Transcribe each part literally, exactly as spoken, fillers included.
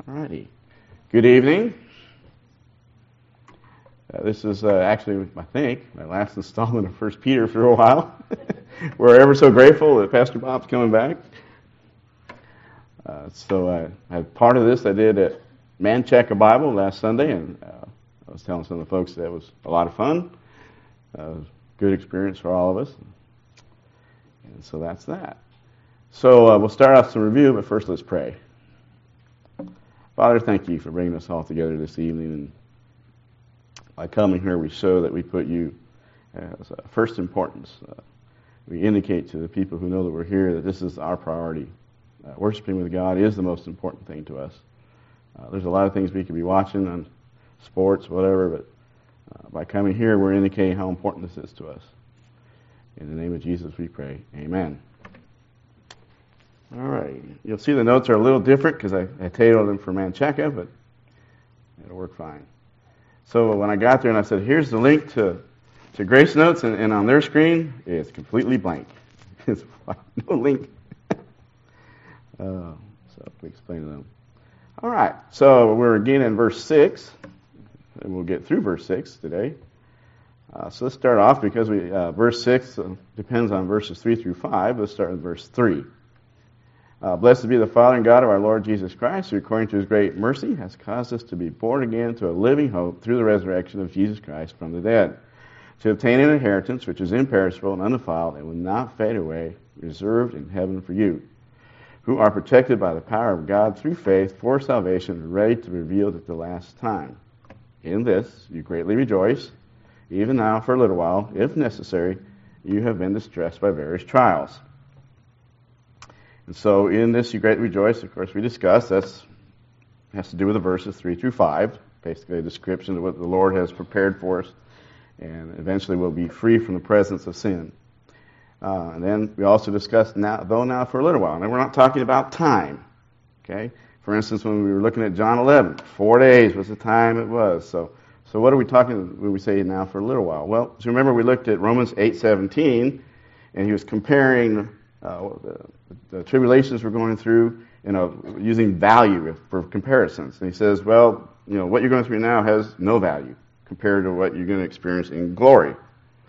Alrighty. Good evening. Uh, this is uh, actually, I think, my last installment of First Peter for a while. We're ever so grateful that Pastor Bob's coming back. Uh, so uh, I had part of this I did at Man Check a Bible last Sunday, and uh, I was telling some of the folks that it was a lot of fun. Uh, it was a good experience for all of us. And so that's that. So uh, we'll start off some review, but first let's pray. Father, thank you for bringing us all together this evening. And by coming here, we show that we put you as uh, first importance. Uh, we indicate to the people who know that we're here that this is our priority. Uh, worshiping with God is the most important thing to us. Uh, there's a lot of things we could be watching on sports, whatever, but uh, by coming here, we're indicating how important this is to us. In the name of Jesus, we pray. Amen. All right. You'll see the notes are a little different because I, I tailored them for Manchaca, but it'll work fine. So when I got there and I said, here's the link to, to Grace Notes, and, and on their screen, it's completely blank. It's no link. uh, so we explain to them. All right. So we're again in verse six, and we'll get through verse six today. Uh, so let's start off because we uh, verse six uh, depends on verses three through five. Let's start with verse three. Uh, Blessed be the Father and God of our Lord Jesus Christ, who according to his great mercy has caused us to be born again to a living hope through the resurrection of Jesus Christ from the dead, to obtain an inheritance which is imperishable and undefiled and will not fade away, reserved in heaven for you, who are protected by the power of God through faith for salvation, ready to be revealed at the last time. In this you greatly rejoice, even now for a little while, if necessary, you have been distressed by various trials. And so in this you greatly rejoice, of course we discussed, that's has to do with the verses three through five, basically a description of what the Lord has prepared for us, and eventually we'll be free from the presence of sin. Uh, and then we also discussed, now, though now for a little while, and we're not talking about time, okay? For instance, when we were looking at John eleven, four days was the time it was. So so what are we talking when we say now for a little while? Well, so remember we looked at Romans eight seventeen, and he was comparing uh, the, the tribulations we're going through, you know, using value for comparisons. And he says, well, you know, what you're going through now has no value compared to what you're going to experience in glory.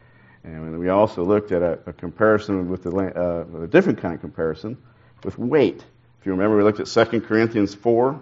And we also looked at a, a comparison with the, uh, a different kind of comparison with weight. If you remember, we looked at Second Corinthians four,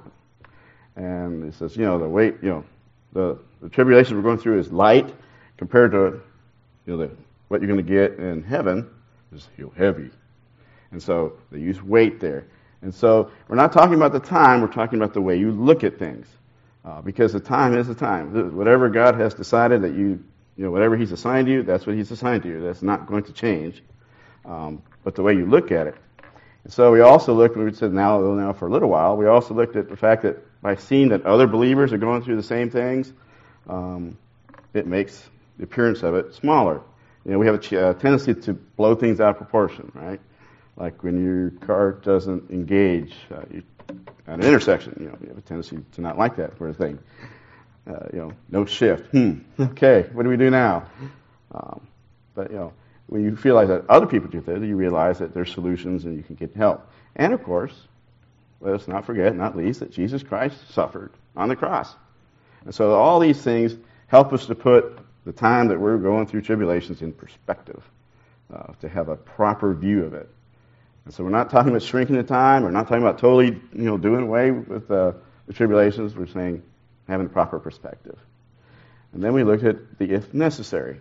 and it says, you know, the weight, you know, the, the tribulation we're going through is light compared to, you know, the, what you're going to get in heaven is you know, heavy. And so they use weight there. And so we're not talking about the time, we're talking about the way you look at things. Uh, because the time is the time. Whatever God has decided that you, you know, whatever he's assigned you, that's what he's assigned to you. That's not going to change. Um, but the way you look at it. And so we also looked, when we said now, now for a little while, we also looked at the fact that by seeing that other believers are going through the same things, um, it makes the appearance of it smaller. You know, we have a ch- uh, tendency to blow things out of proportion, right? Like when your car doesn't engage uh, you, at an intersection, you know, you have a tendency to not like that sort of thing. Uh, you know, no shift. Hmm. Okay, what do we do now? Um, but you know, when you realize that other people do that, you realize that there's solutions and you can get help. And of course, let us not forget, not least, that Jesus Christ suffered on the cross. And so all these things help us to put the time that we're going through tribulations in perspective, uh, to have a proper view of it. And so we're not talking about shrinking the time. We're not talking about totally, you know, doing away with uh, the tribulations. We're saying having a proper perspective. And then we looked at the if necessary.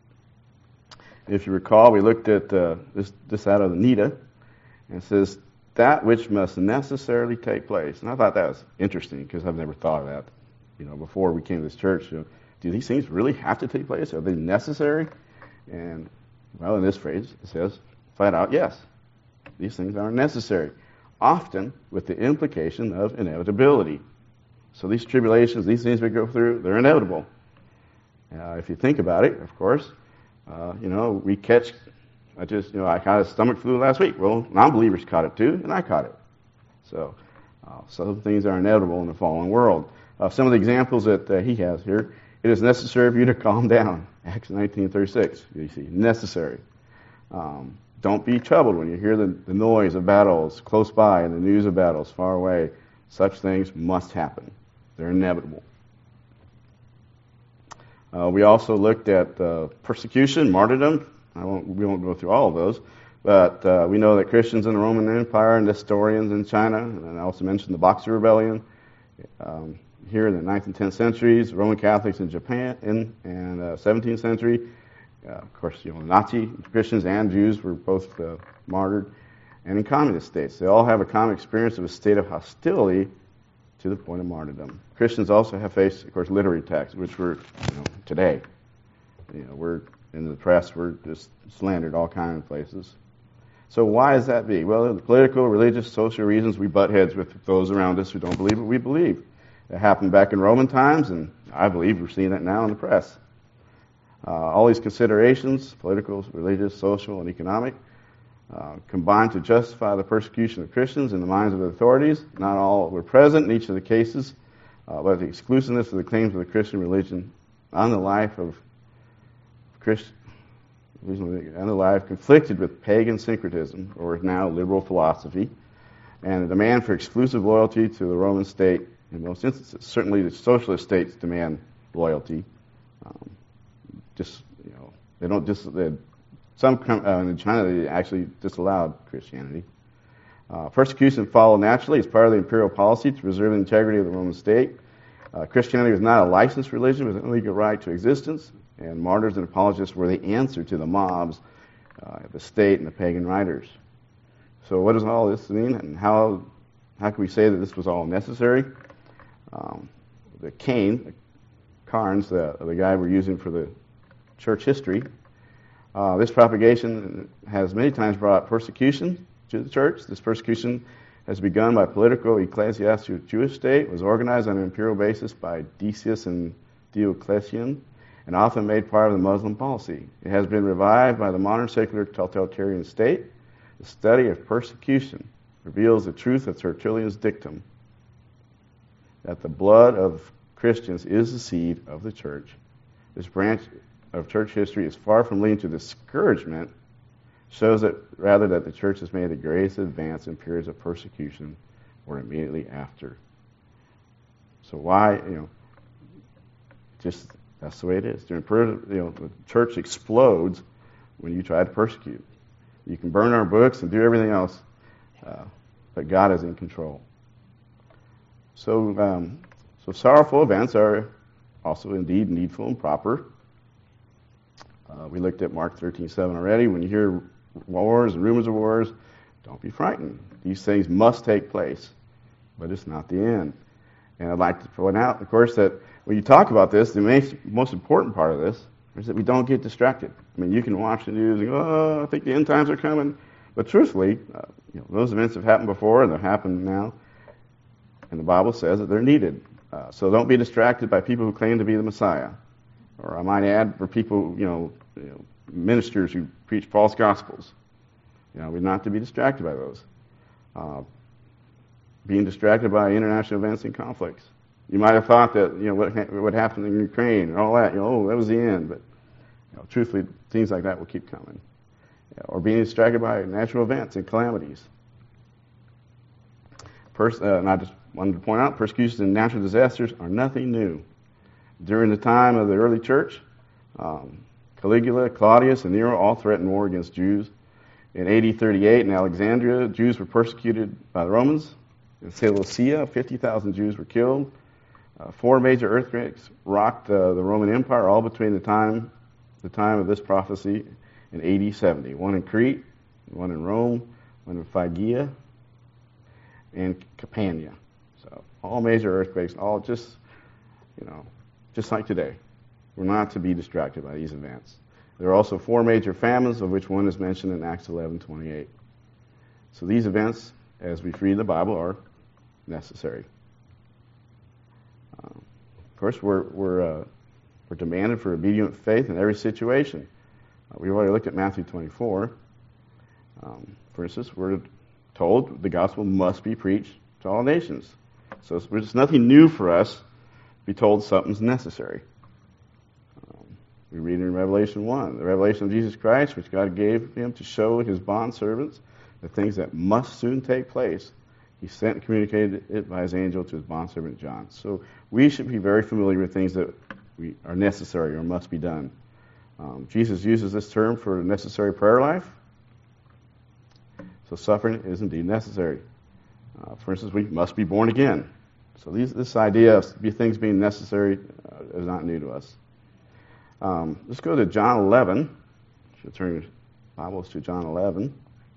If you recall, we looked at uh, this, this out of Anita, and it says, that which must necessarily take place. And I thought that was interesting because I've never thought of that. You know, before we came to this church, you know, do these things really have to take place? Are they necessary? And, well, in this phrase, it says, flat out, yes. These things are necessary, often with the implication of inevitability. So these tribulations, these things we go through, they're inevitable. Uh, if you think about it, of course, uh, you know, we catch, I just, you know, I caught a stomach flu last week. Well, non-believers caught it too, and I caught it. So uh, some things are inevitable in the fallen world. Uh, some of the examples that uh, he has here, it is necessary for you to calm down. Acts nineteen thirty-six, you see, necessary. Um, Don't be troubled when you hear the, the noise of battles close by and the news of battles far away. Such things must happen. They're inevitable. Uh, we also looked at uh, persecution, martyrdom. I won't, we won't go through all of those, but uh, we know that Christians in the Roman Empire and Nestorians in China, and I also mentioned the Boxer Rebellion um, here in the ninth and tenth centuries, Roman Catholics in Japan in and uh, seventeenth century. Uh, of course, you know, Nazi Christians and Jews were both uh, martyred, and in communist states, they all have a common experience of a state of hostility to the point of martyrdom. Christians also have faced, of course, literary attacks, which we're, you know, today. You know, we're in the press, we're just slandered all kinds of places. So why does that be? Well, the political, religious, social reasons we butt heads with those around us who don't believe what we believe. It happened back in Roman times, and I believe we're seeing it now in the press. Uh, all these considerations, political, religious, social, and economic, Uh, combined to justify the persecution of Christians in the minds of the authorities. Not all were present in each of the cases, uh, but the exclusiveness of the claims of the Christian religion on the life of Christian, on the life conflicted with pagan syncretism, or now liberal philosophy, and the demand for exclusive loyalty to the Roman state in most instances. Certainly, the socialist states demand loyalty. Um, just you know, they don't just. They, Some uh, in China, they actually disallowed Christianity. Uh, persecution followed naturally as part of the imperial policy to preserve the integrity of the Roman state. Uh, Christianity was not a licensed religion with an legal right to existence, and martyrs and apologists were the answer to the mobs, uh, the state, and the pagan writers. So what does all this mean, and how how can we say that this was all necessary? Um, the Cain, the Carnes, the, the guy we're using for the church history, Uh, this propagation has many times brought persecution to the church. This persecution has begun by political, ecclesiastical Jewish state, was organized on an imperial basis by Decius and Diocletian, and often made part of the Muslim policy. It has been revived by the modern secular totalitarian state. The study of persecution reveals the truth of Tertullian's dictum, that the blood of Christians is the seed of the church. This branch of church history is far from leading to discouragement, shows that rather that the church has made the greatest advance in periods of persecution or immediately after. So why, you know, just that's the way it is. During, you know, the church explodes when you try to persecute. You can burn our books and do everything else, uh, but God is in control. So, um, so sorrowful events are also indeed needful and proper. Uh, we looked at Mark thirteen seven already. When you hear wars and rumors of wars, don't be frightened. These things must take place, but it's not the end. And I'd like to point out, of course, that when you talk about this, the most important part of this is that we don't get distracted. I mean, you can watch the news and go, oh, I think the end times are coming. But truthfully, uh, you know, those events have happened before and they're happening now. And the Bible says that they're needed. Uh, so don't be distracted by people who claim to be the Messiah. Or I might add, for people, you know, you know, ministers who preach false gospels. You know, we're not to be distracted by those. Uh, being distracted by international events and conflicts. You might have thought that, you know, what what happened in Ukraine and all that, you know, oh, that was the end. But, you know, truthfully, things like that will keep coming. Yeah, or being distracted by natural events and calamities. Pers- uh, and I just wanted to point out, persecutions and natural disasters are nothing new. During the time of the early church, um, Caligula, Claudius, and Nero all threatened war against Jews. In A D thirty-eight in Alexandria, Jews were persecuted by the Romans. In Seleucia, fifty thousand Jews were killed. Uh, four major earthquakes rocked uh, the Roman Empire, all between the time the time of this prophecy and A D seventy. One in Crete, one in Rome, one in Phrygia, and Campania. So all major earthquakes, all just, you know, just like today. We're not to be distracted by these events. There are also four major famines, of which one is mentioned in Acts eleven twenty-eight. So these events, as we read the Bible, are necessary. Um, of course, we're we're uh, we're demanded for obedient faith in every situation. Uh, we've already looked at Matthew twenty-four. Um, for instance, we're told the gospel must be preached to all nations. So it's, it's nothing new for us to be told something's necessary. We read in Revelation one, the revelation of Jesus Christ, which God gave him to show his bondservants the things that must soon take place. He sent and communicated it by his angel to his bondservant John. So we should be very familiar with things that we are necessary or must be done. Um, Jesus uses this term for a necessary prayer life. So suffering is indeed necessary. Uh, for instance, we must be born again. So these, this idea of things being necessary uh, is not new to us. Um, let's go to John eleven. Should turn your Bibles to John eleven.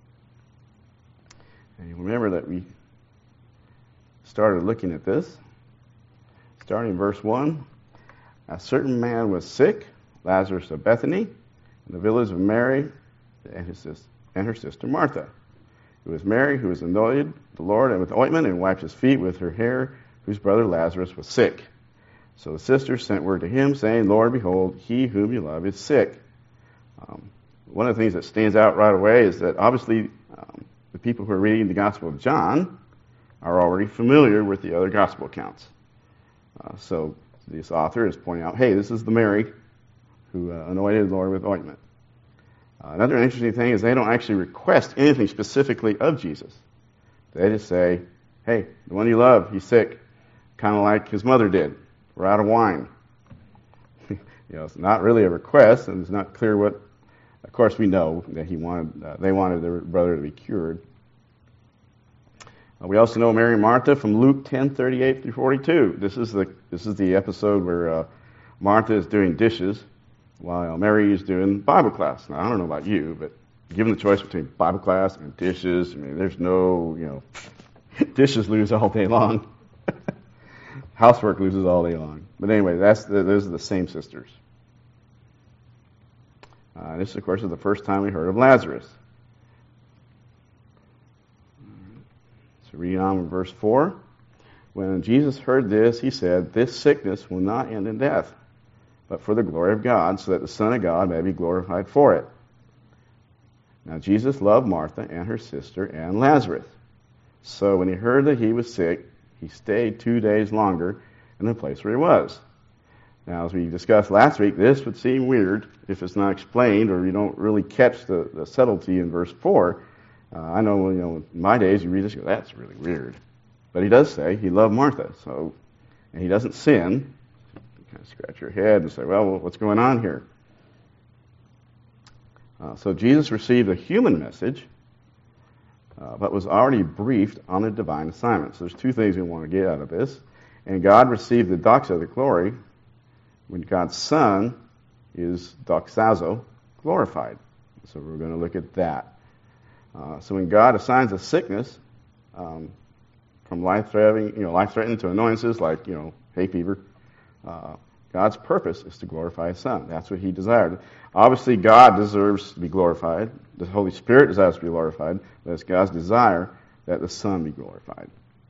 And you remember that we started looking at this. Starting in verse one. A certain man was sick, Lazarus of Bethany, in the village of Mary and, his, and her sister Martha. It was Mary who was anointed the Lord with ointment and wiped his feet with her hair, whose brother Lazarus was sick. So the sisters sent word to him, saying, Lord, behold, he whom you love is sick. Um, one of the things that stands out right away is that obviously um, the people who are reading the Gospel of John are already familiar with the other Gospel accounts. Uh, so this author is pointing out, hey, this is the Mary who uh, anointed the Lord with ointment. Uh, another interesting thing is they don't actually request anything specifically of Jesus. They just say, hey, the one you love, he's sick, kind of like his mother did. We're out of wine. you know, it's not really a request, and it's not clear what. Of course, we know that he wanted. Uh, they wanted their brother to be cured. Uh, we also know Mary and Martha from Luke ten thirty-eight through forty-two. This is the this is the episode where uh, Martha is doing dishes while Mary is doing Bible class. Now, I don't know about you, but given the choice between Bible class and dishes, I mean, there's no, you know, dishes lose all day long. Housework loses all day long. But anyway, that's the, those are the same sisters. Uh, this, of course, is the first time we heard of Lazarus. So reading on in verse four. When Jesus heard this, he said, this sickness will not end in death, but for the glory of God, so that the Son of God may be glorified for it. Now Jesus loved Martha and her sister and Lazarus. So when he heard that he was sick, he stayed two days longer in the place where he was. Now, as we discussed last week, this would seem weird if it's not explained or you don't really catch the, the subtlety in verse four. Uh, I know, you know, in my days, you read this, you go, that's really weird. But he does say he loved Martha, so, and he doesn't sin. You kind of scratch your head and say, well, what's going on here? Uh, so Jesus received a human message, uh, but was already briefed on a divine assignment. So there's two things we want to get out of this. And God received the doxa, the glory, when God's Son is doxazo, glorified. So we're going to look at that. Uh, so when God assigns a sickness, um, from life-threatening, you know, life-threatening to annoyances like, you know, hay fever, uh, God's purpose is to glorify His Son. That's what He desired. Obviously, God deserves to be glorified. The Holy Spirit desires to be glorified, but it's God's desire that the Son be glorified.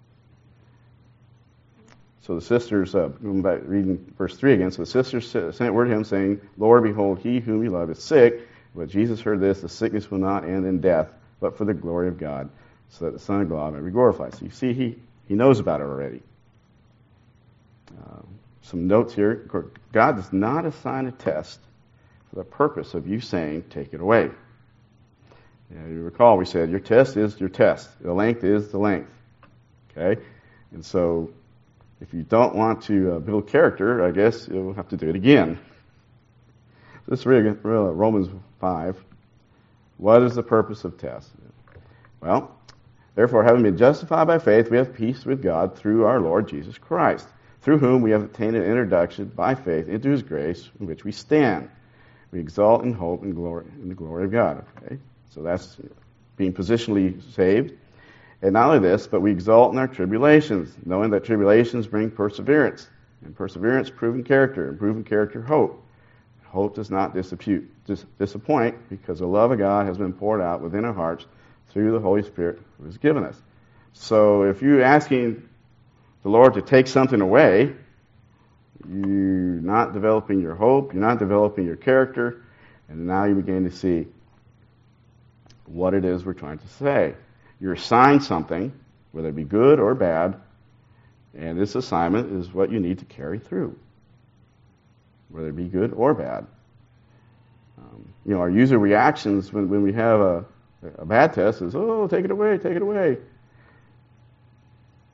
So the sisters, uh, going back, reading verse three again, so the sisters sent word to him, saying, Lord, behold, he whom you love is sick. But Jesus heard this, the sickness will not end in death, but for the glory of God, so that the Son of God may be glorified. So you see, he, he knows about it already. Uh, some notes here. God does not assign a test for the purpose of you saying, take it away. You know, you recall we said, your test is your test. The length is the length. Okay? And so, if you don't want to uh, build character, I guess you'll have to do it again. Let's read Romans five. What is the purpose of tests? Well, therefore, having been justified by faith, we have peace with God through our Lord Jesus Christ, through whom we have obtained an introduction by faith into His grace, in which we stand. We exalt in hope and glory in the glory of God. Okay, so that's being positionally saved. And not only this, but we exalt in our tribulations, knowing that tribulations bring perseverance, and perseverance, proven character, and proven character, hope. Hope does not disappoint, dis- disappoint, because the love of God has been poured out within our hearts through the Holy Spirit who has given us. So if you're asking the Lord to take something away, you're not developing your hope, you're not developing your character, and now you begin to see what it is we're trying to say. You're assigned something, whether it be good or bad, and this assignment is what you need to carry through, whether it be good or bad. Um, you know, our user reactions when, when we have a, a bad test is, oh, take it away, take it away.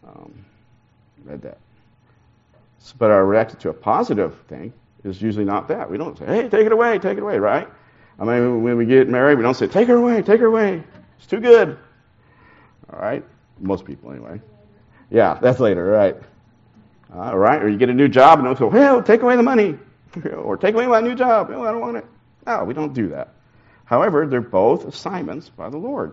Um, read that. So, but our reaction to a positive thing is usually not that. We don't say, hey, take it away, take it away, right? I mean, when we get married, we don't say, take her away, take her away. It's too good. All right? Most people, anyway. Yeah, that's later, right? All right, or you get a new job and they'll say, well, take away the money. Or take away my new job. Oh, I don't want it. No, we don't do that. However, they're both assignments by the Lord.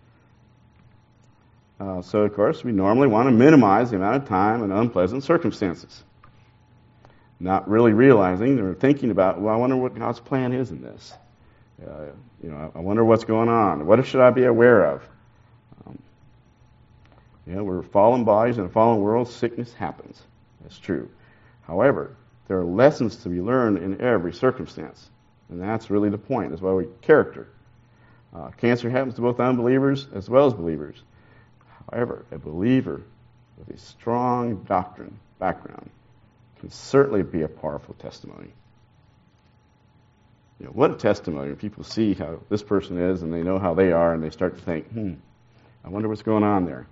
Uh, so, of course, we normally want to minimize the amount of time and unpleasant circumstances. Not really realizing or thinking about, well, I wonder what God's plan is in this. Uh, you know, I wonder what's going on. What should I be aware of? Um, you know, we're fallen bodies in a fallen world. Sickness happens. That's true. However, there are lessons to be learned in every circumstance. And that's really the point. That's why we character. Uh, cancer happens to both unbelievers as well as believers. However, a believer with a strong doctrine background can certainly be a powerful testimony. You know, what a testimony when people see how this person is and they know how they are and they start to think, hmm, I wonder what's going on there.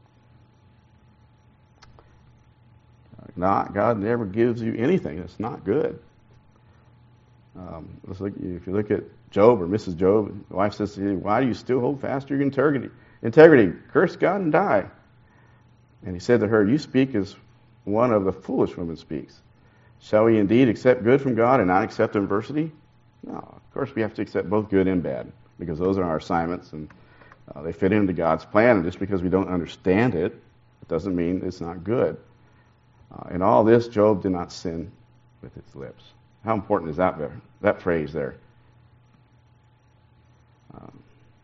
Uh, not, God never gives you anything that's not good. Um, let's look, if you look at Job or Missus Job, the wife says to him, why do you still hold fast to your integrity? Integrity, curse God and die. And he said to her, you speak as one of the foolish women speaks. Shall we indeed accept good from God and not accept adversity? No, of course we have to accept both good and bad, because those are our assignments, and uh, they fit into God's plan, and just because we don't understand it, it doesn't mean it's not good. Uh, in all this, Job did not sin with his lips. How important is that there, that phrase there? Um,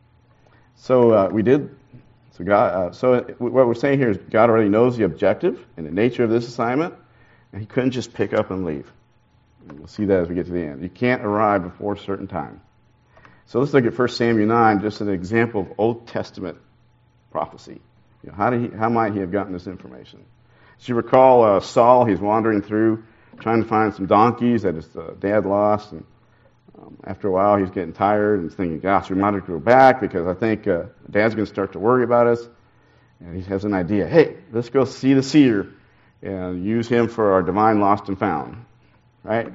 so uh, we did, so God, uh, so it, what we're saying here is God already knows the objective and the nature of this assignment, and he couldn't just pick up and leave. And we'll see that as we get to the end. You can't arrive before a certain time. So let's look at First Samuel nine, just an example of Old Testament prophecy. You know, how did he, how might he have gotten this information? As you recall, uh, Saul, he's wandering through, trying to find some donkeys that his uh, dad lost, and um, after a while he's getting tired and he's thinking, gosh, we might have to go back because I think uh, Dad's going to start to worry about us. And he has an idea, hey, let's go see the seer and use him for our divine lost and found. Right?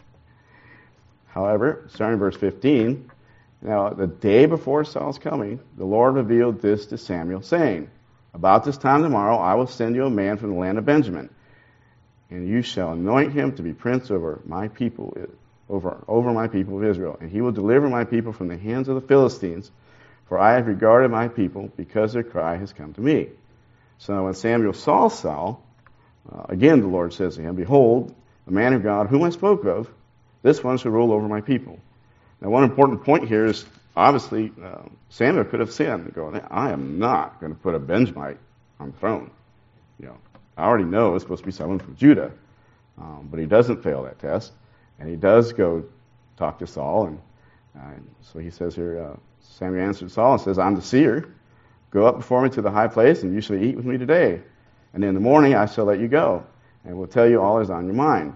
However, starting in verse fifteen, now the day before Saul's coming, the Lord revealed this to Samuel, saying, about this time tomorrow I will send you a man from the land of Benjamin, and you shall anoint him to be prince over my people, over, over my people of Israel, and he will deliver my people from the hands of the Philistines, for I have regarded my people because their cry has come to me. So when Samuel saw Saul, uh, again the Lord says to him, behold, the man of God whom I spoke of, this one shall rule over my people. Now, one important point here is, obviously, uh, Samuel could have sinned and go, I am not going to put a Benjamite on the throne. You know, I already know it's supposed to be someone from Judah, um, but he doesn't fail that test, and he does go talk to Saul, and uh, so he says here, uh, Samuel answered Saul and says, I'm the seer. Go up before me to the high place, and you shall eat with me today, and in the morning I shall let you go, and will tell you all that is on your mind.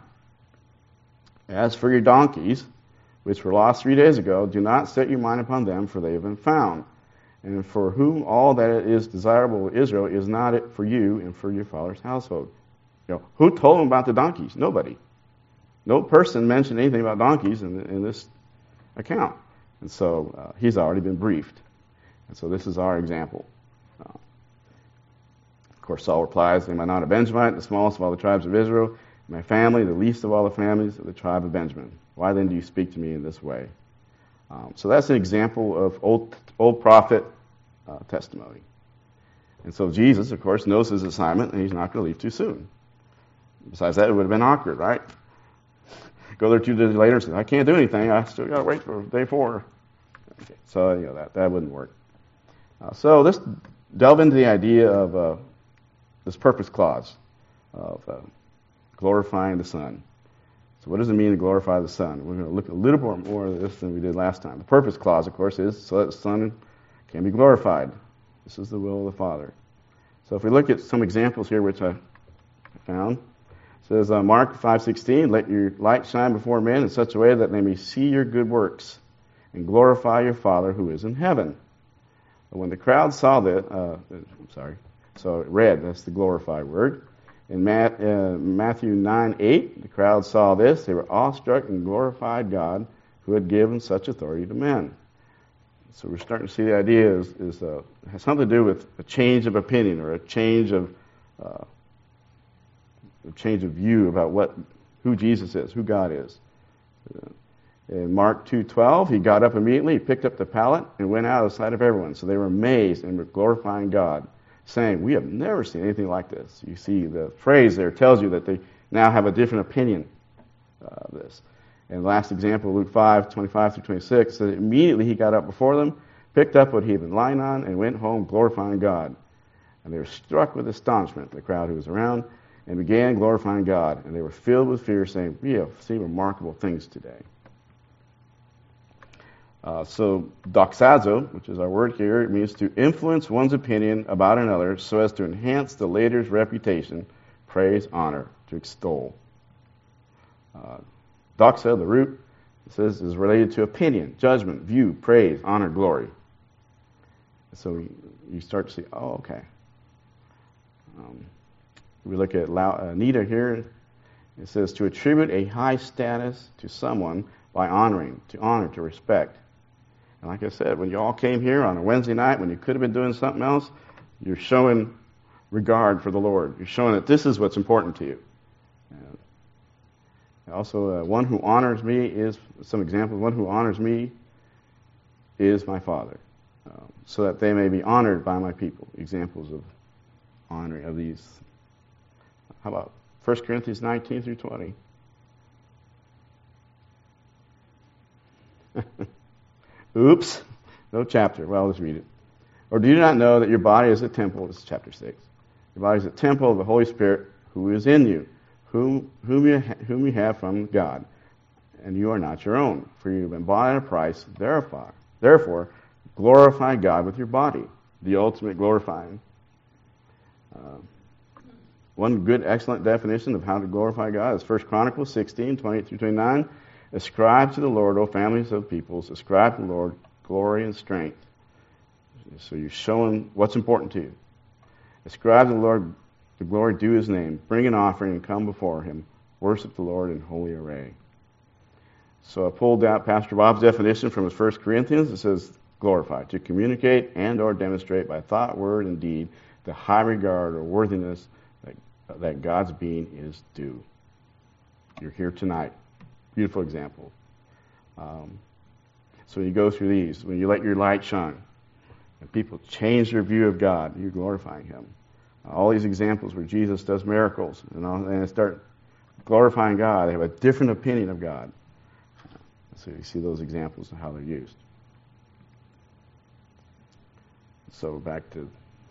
As for your donkeys, which were lost three days ago, do not set your mind upon them, for they have been found. And for whom all that is desirable of Israel is not it for you and for your father's household. You know, who told him about the donkeys? Nobody. No person mentioned anything about donkeys in, in this account. And so uh, he's already been briefed. And so this is our example. Uh, of course, Saul replies, am I not a Benjamite, the smallest of all the tribes of Israel? My family, the least of all the families of the tribe of Benjamin. Why then do you speak to me in this way? Um, so that's an example of old old prophet uh, testimony. And so Jesus, of course, knows his assignment, and he's not going to leave too soon. Besides that, it would have been awkward, right? Go there two days later and say, I can't do anything. I still got to wait for day four. Okay. So, you know, that, that wouldn't work. Uh, so let's delve into the idea of uh, this purpose clause of uh, glorifying the Son. So what does it mean to glorify the Son? We're going to look a little bit more at this than we did last time. The purpose clause, of course, is so that the Son can be glorified. This is the will of the Father. So if we look at some examples here, which I found, it says uh, Mark five sixteen, let your light shine before men in such a way that they may see your good works and glorify your Father who is in heaven. But when the crowd saw that, uh, I'm sorry, So red, that's the glorified word. In Matthew nine eight, the crowd saw this. They were awestruck and glorified God who had given such authority to men. So we're starting to see the idea is, is uh, has something to do with a change of opinion or a change of uh, a change of view about what who Jesus is, who God is. Uh, in Mark two twelve, he got up immediately, he picked up the pallet, and went out of the sight of everyone. So they were amazed and were glorifying God, saying, "We have never seen anything like this." You see, the phrase there tells you that they now have a different opinion of this. And the last example, Luke five twenty-five through twenty-six, said immediately he got up before them, picked up what he had been lying on, and went home glorifying God. And they were struck with astonishment, the crowd who was around, and began glorifying God. And they were filled with fear, saying, "We have seen remarkable things today." Uh, so, doxazo, which is our word here, it means to influence one's opinion about another so as to enhance the later's reputation, praise, honor, to extol. Uh, Doxa, the root, it says, is related to opinion, judgment, view, praise, honor, glory. So we, you start to see, oh, okay. Um, we look at Nita here. It says to attribute a high status to someone by honoring, to honor, to respect. And like I said, when you all came here on a Wednesday night, when you could have been doing something else, you're showing regard for the Lord. You're showing that this is what's important to you. And also, uh, one who honors me is, some examples, one who honors me is my Father, uh, so that they may be honored by my people. Examples of honoring of these. How about First Corinthians nineteen through twenty? Oops, no chapter. Well, let's read it. Or do you not know that your body is a temple? This is chapter six. Your body is a temple of the Holy Spirit who is in you, whom, whom, you, ha- whom you have from God. And you are not your own, for you have been bought at a price. Therefore, therefore, glorify God with your body, the ultimate glorifying. Uh, one good, excellent definition of how to glorify God is First Chronicles sixteen, twenty-eight through twenty-nine. Ascribe to the Lord, O families of peoples, ascribe to the Lord glory and strength. So you're showing what's important to you. Ascribe to the Lord the glory due his name. Bring an offering and come before him. Worship the Lord in holy array. So I pulled out Pastor Bob's definition from his First Corinthians. It says, glorify, to communicate and or demonstrate by thought, word, and deed the high regard or worthiness that, that God's being is due. You're here tonight. Beautiful example. Um, so you go through these. When you let your light shine, and people change their view of God, you're glorifying him. All these examples where Jesus does miracles, and, all, and they start glorifying God, they have a different opinion of God. So you see those examples of how they're used. So back to...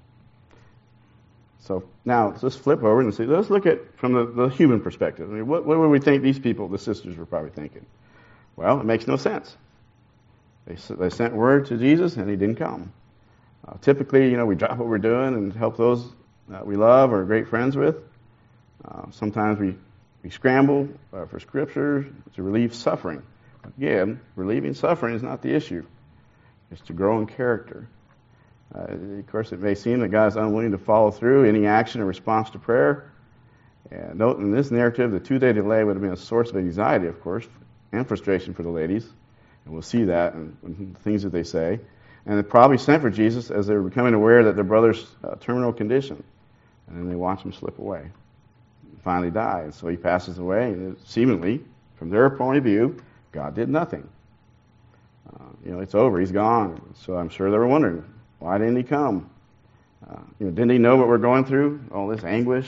So now let's flip over and see. Let's look at from the, the human perspective. I mean, what, what would we think these people, the sisters, were probably thinking? Well, it makes no sense. They they sent word to Jesus and he didn't come. Uh, typically, you know, we drop what we're doing and help those that we love or are great friends with. Uh, sometimes we we scramble uh, for scripture to relieve suffering. Again, relieving suffering is not the issue. It's to grow in character. Uh, of course, it may seem that God is unwilling to follow through any action in response to prayer. And note in this narrative, the two-day delay would have been a source of anxiety, of course, and frustration for the ladies. And we'll see that in, in the things that they say. And they probably sent for Jesus as they were becoming aware that their brother's uh, terminal condition. And then they watch him slip away and finally die. And so he passes away, and seemingly, from their point of view, God did nothing. Uh, you know, it's over. He's gone. So I'm sure they were wondering, why didn't he come? Uh, you know, didn't he know what we're going through? All this anguish?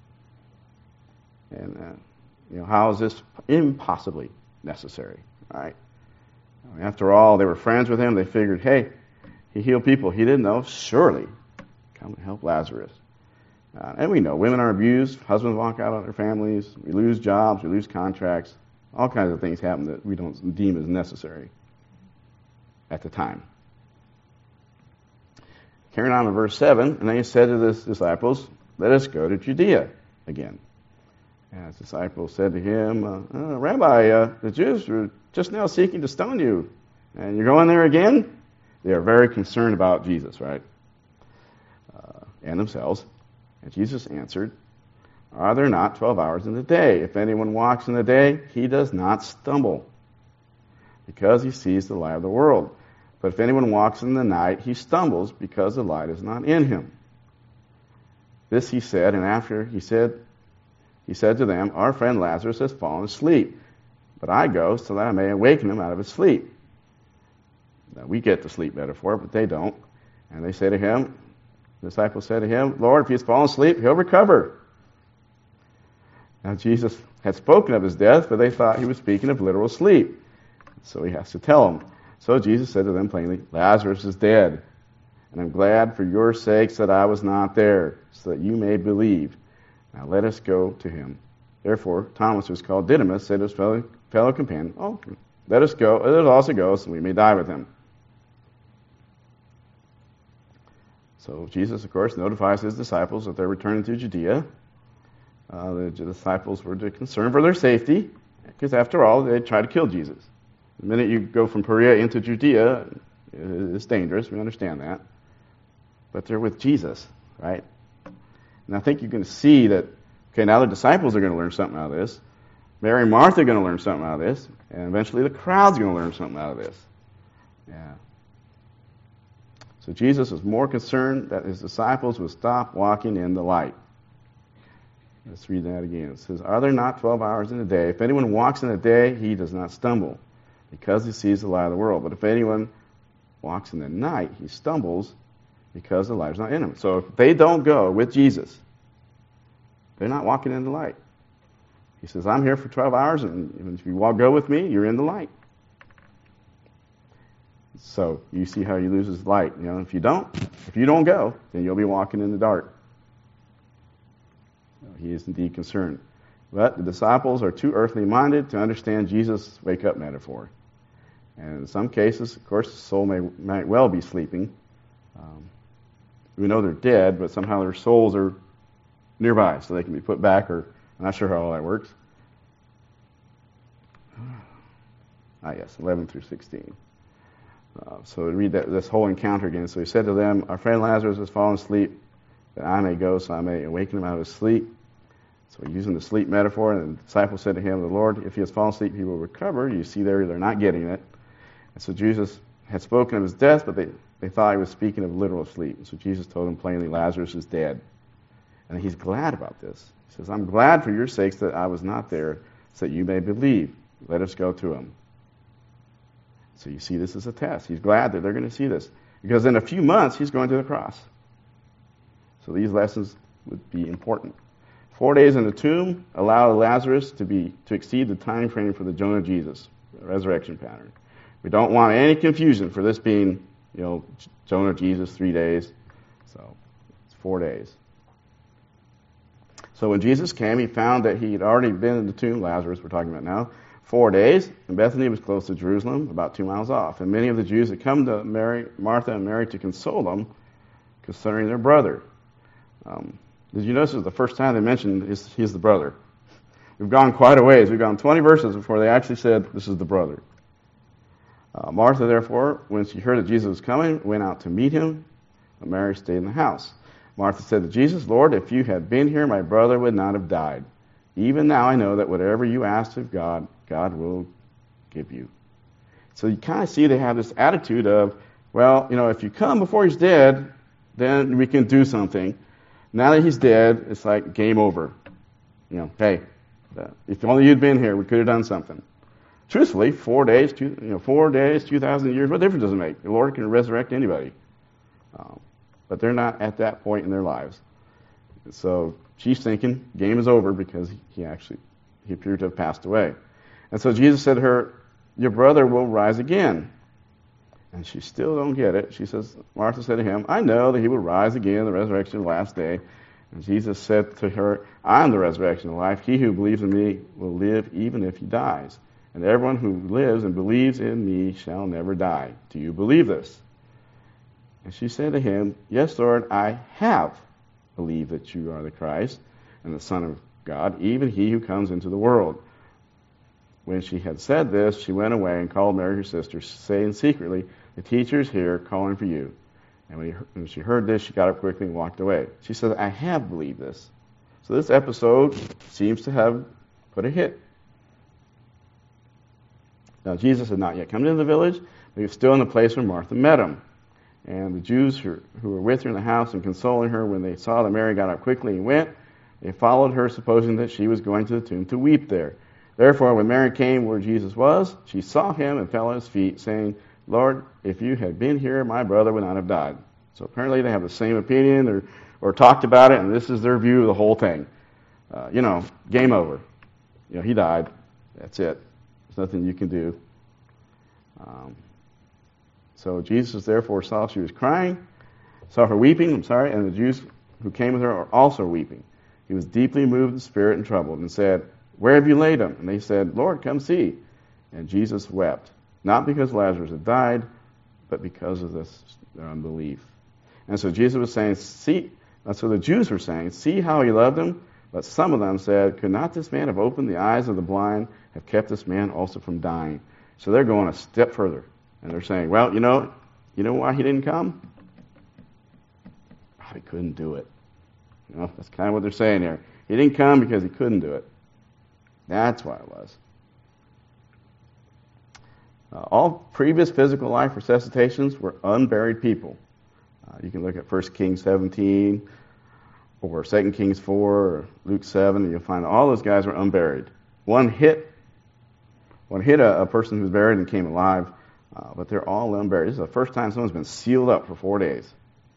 And, uh, you know, how is this impossibly necessary? All right. I mean, after all, they were friends with him. They figured, hey, he healed people he didn't know. Surely, come and help Lazarus. Uh, and we know women are abused. Husbands walk out on their families. We lose jobs. We lose contracts. All kinds of things happen that we don't deem as necessary at the time. Carrying on to verse seven, and then he said to his disciples, let us go to Judea again. And his disciples said to him, uh, uh, Rabbi, uh, the Jews were just now seeking to stone you, and you're going there again? They are very concerned about Jesus, right? Uh, and themselves. And Jesus answered, Are there not twelve hours in the day? If anyone walks in the day, he does not stumble, because he sees the light of the world. But if anyone walks in the night, he stumbles, because the light is not in him. This he said, and after he said, he said to them, Our friend Lazarus has fallen asleep, but I go so that I may awaken him out of his sleep. Now, we get the sleep metaphor, but they don't. And they say to him, the disciples said to him, Lord, if he has fallen asleep, he'll recover. Now, Jesus had spoken of his death, but they thought he was speaking of literal sleep. So he has to tell them. So Jesus said to them plainly, Lazarus is dead, and I'm glad for your sakes that I was not there, so that you may believe. Now let us go to him. Therefore, Thomas, who is called Didymus, said to his fellow, fellow companion, Oh, let us go, let us also go, so we may die with him. So Jesus, of course, notifies his disciples that they're returning to Judea. Uh, the disciples were concerned for their safety, because after all, they tried to kill Jesus. The minute you go from Perea into Judea, it's dangerous. We understand that. But they're with Jesus, right? And I think you can see that, okay, now the disciples are going to learn something out of this. Mary and Martha are going to learn something out of this. And eventually the crowd's going to learn something out of this. Yeah. So Jesus was more concerned that his disciples would stop walking in the light. Let's read that again. It says, Are there not twelve hours in a day? If anyone walks in the day, he does not stumble, because he sees the light of the world. But if anyone walks in the night, he stumbles, because the light is not in him. So if they don't go with Jesus, they're not walking in the light. He says, I'm here for twelve hours, and if you walk, go with me, you're in the light. So you see how he loses light. You know, if you don't, if you don't go, then you'll be walking in the dark. He is indeed concerned. But the disciples are too earthly minded to understand Jesus' wake-up metaphor. And in some cases, of course, the soul may might well be sleeping. Um, we know they're dead, but somehow their souls are nearby, so they can be put back, or I'm not sure how all that works. Ah, yes, eleven through sixteen. Uh, so we read that, this whole encounter again. So he said to them, Our friend Lazarus has fallen asleep, that I may go, so I may awaken him out of his sleep. So using the sleep metaphor, and the disciples said to him, The Lord, if he has fallen asleep, he will recover. You see there, they're not getting it. And so Jesus had spoken of his death, but they, they thought he was speaking of literal sleep. And so Jesus told them plainly, Lazarus is dead. And he's glad about this. He says, I'm glad for your sakes that I was not there, so that you may believe. Let us go to him. So you see this as a test. He's glad that they're going to see this. Because in a few months, he's going to the cross. So these lessons would be important. Four days in the tomb allow Lazarus to be to exceed the time frame for the Jonah Jesus, the resurrection pattern. We don't want any confusion for this being, you know, Jonah Jesus, three days. So it's four days. So when Jesus came, he found that he had already been in the tomb, Lazarus we're talking about now, four days, and Bethany was close to Jerusalem, about two miles off. And many of the Jews had come to Mary, Martha and Mary to console them concerning their brother. Um, did you notice this is the first time they mentioned he's, he's the brother? We've gone quite a ways. We've gone twenty verses before they actually said this is the brother. Uh, Martha, therefore, when she heard that Jesus was coming, went out to meet him, but Mary stayed in the house. Martha said to Jesus, Lord, if you had been here, my brother would not have died. Even now I know that whatever you ask of God, God will give you. So you kind of see they have this attitude of, well, you know, if you come before he's dead, then we can do something. Now that he's dead, it's like game over. You know, hey, if only you'd been here, we could have done something. Truthfully, four days, two, you know, four days, two thousand years, what difference does it make? The Lord can resurrect anybody. Um, but they're not at that point in their lives. So she's thinking, game is over because he actually, he appeared to have passed away. And so Jesus said to her, your brother will rise again. And she still don't get it. She says, Martha said to him, I know that he will rise again in the resurrection of the last day. And Jesus said to her, I am the resurrection of life. He who believes in me will live even if he dies. And everyone who lives and believes in me shall never die. Do you believe this? And she said to him, yes, Lord, I have believed that you are the Christ and the Son of God, even he who comes into the world. When she had said this, she went away and called Mary her sister, saying secretly, the teacher is here calling for you. And when, he, when she heard this, she got up quickly and walked away. She said, I have believed this. So this episode seems to have put a hit. Now, Jesus had not yet come into the village, but he was still in the place where Martha met him. And the Jews who, who were with her in the house and consoling her, when they saw that Mary got up quickly and went, they followed her, supposing that she was going to the tomb to weep there. Therefore, when Mary came where Jesus was, she saw him and fell at his feet, saying, Lord, if you had been here, my brother would not have died. So apparently they have the same opinion or, or talked about it, and this is their view of the whole thing. Uh, you know, game over. You know, he died. That's it. There's nothing you can do. Um, so Jesus therefore saw she was crying, saw her weeping, I'm sorry, and the Jews who came with her are also weeping. He was deeply moved in spirit and troubled, and said, Where have you laid him? And they said, Lord, come see. And Jesus wept, not because Lazarus had died, but because of this, their unbelief. And so Jesus was saying, see, so the Jews were saying, see how he loved him? But some of them said, could not this man have opened the eyes of the blind, have kept this man also from dying? So they're going a step further. And they're saying, well, you know, you know why he didn't come? Oh, he couldn't do it. You know, that's kind of what they're saying here. He didn't come because he couldn't do it. That's why it was. Uh, all previous physical life resuscitations were unburied people. Uh, you can look at First Kings seventeen or Second Kings four or Luke seven, and you'll find all those guys were unburied. One hit, one hit a, a person who was buried and came alive, uh, but they're all unburied. This is the first time someone's been sealed up for four days.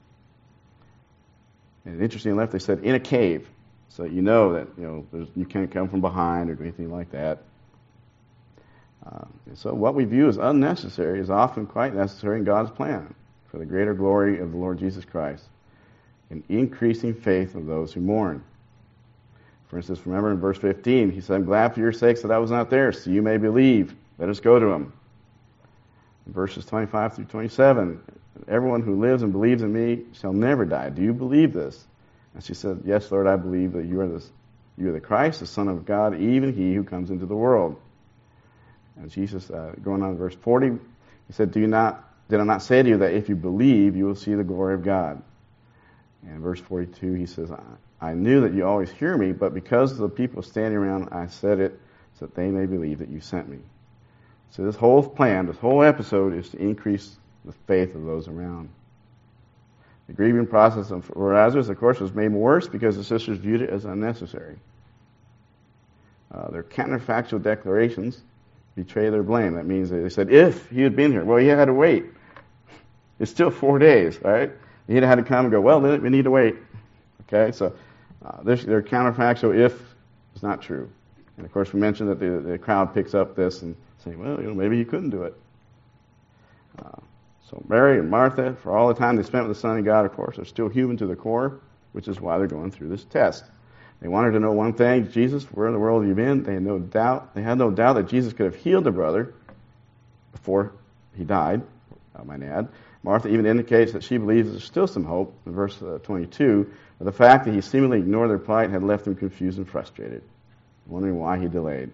And interestingly enough, they said in a cave, so you know that you know there's, you can't come from behind or do anything like that. Uh, and so what we view as unnecessary is often quite necessary in God's plan for the greater glory of the Lord Jesus Christ and increasing faith of those who mourn. For instance, remember in verse fifteen, he said, I'm glad for your sakes that I was not there, so you may believe. Let us go to him. In verses twenty-five through twenty-seven, everyone who lives and believes in me shall never die. Do you believe this? And she said, yes, Lord, I believe that you are the, you are the Christ, the Son of God, even he who comes into the world. And Jesus, uh, going on to verse forty, he said, Do you not, did I not say to you that if you believe, you will see the glory of God? And verse forty-two, he says, I, I knew that you always hear me, but because of the people standing around, I said it so that they may believe that you sent me. So this whole plan, this whole episode is to increase the faith of those around. The grieving process for Lazarus, of course, was made worse because the sisters viewed it as unnecessary. Uh, their counterfactual declarations betray their blame. That means they said, if he had been here, well, he had to wait. It's still four days, right? He had to come and go, well, then we need to wait. Okay, so uh, this, their counterfactual if is not true. And of course, we mentioned that the, the crowd picks up this and say, well, you know, maybe he couldn't do it. Uh, so Mary and Martha, for all the time they spent with the Son of God, of course, are still human to the core, which is why they're going through this test. They wanted to know one thing, Jesus, where in the world have you been? They had no doubt, they had no doubt that Jesus could have healed their brother before he died, I might add. Martha even indicates that she believes there's still some hope, in verse uh, twenty-two, but the fact that he seemingly ignored their plight had left them confused and frustrated, wondering why he delayed.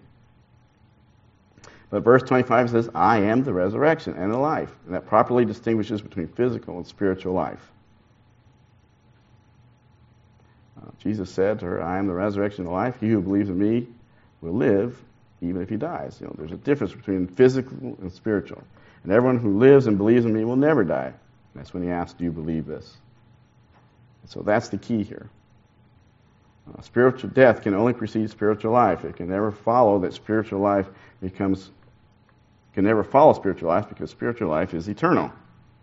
But verse twenty-five says, I am the resurrection and the life, and that properly distinguishes between physical and spiritual life. Uh, Jesus said to her, I am the resurrection and the life. He who believes in me will live even if he dies. You know, there's a difference between physical and spiritual. And everyone who lives and believes in me will never die. And that's when he asked, do you believe this? And so that's the key here. Uh, spiritual death can only precede spiritual life. It can never follow that spiritual life becomes, can never follow spiritual life because spiritual life is eternal.